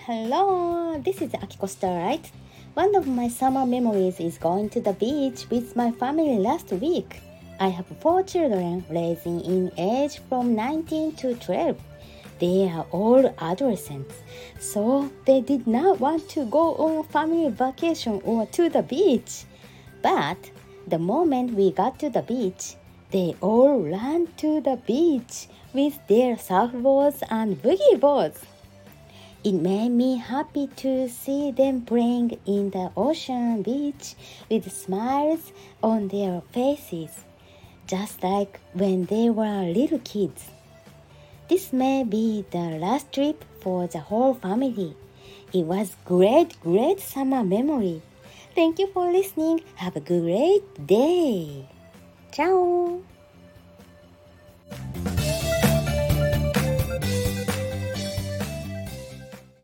Hello, this is Akiko Starlight. One of my summer memories is going to the beach with my family last week. I have 4 children ranging in age from 19 to 12. They are all adolescents, so they did not want to go on a family vacation or to the beach. But the moment we got to the beach, they all ran to the beach with their surfboards and boogie boards. It made me happy to see them playing in the ocean beach with smiles on their faces, just like when they were little kids. This may be the last trip for the whole family. It was great summer memory. Thank you for listening. Have a great day. Ciao.